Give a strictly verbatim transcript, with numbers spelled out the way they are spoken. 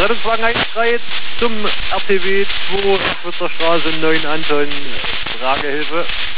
Rettungswagen eins drei zum R T W zwei Erfurter Straße neun Anton, Tragehilfe.